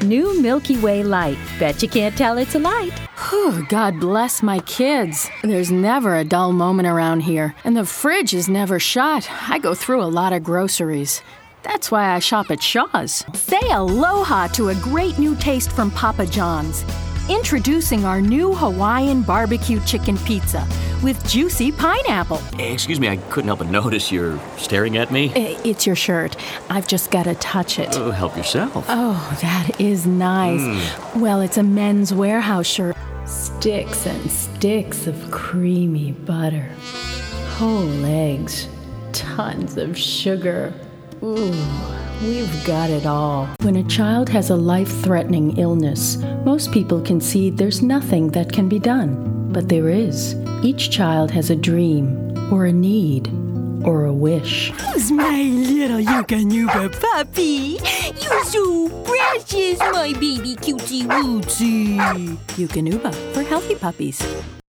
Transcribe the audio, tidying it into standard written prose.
New Milky Way Light. Bet you can't tell it's a light. Whew, God bless my kids. There's never a dull moment around here, and the fridge is never shut. I go through a lot of groceries. That's why I shop at Shaw's. Say aloha to a great new taste from Papa John's. Introducing our new Hawaiian barbecue chicken pizza with juicy pineapple. Excuse me, I couldn't help but notice you're staring at me. It's your shirt. I've just got to touch it. Oh, help yourself. Oh, that is nice. Well, it's a Men's Warehouse shirt. Sticks and sticks of creamy butter. Whole eggs. Tons of sugar. Ooh, we've got it all. When a child has a life-threatening illness, most people concede there's nothing that can be done. But there is. Each child has a dream, or a need, or a wish. Who's my little Yuka puppy? You're so precious, my baby cutie wootsy. Yukanuba for healthy puppies.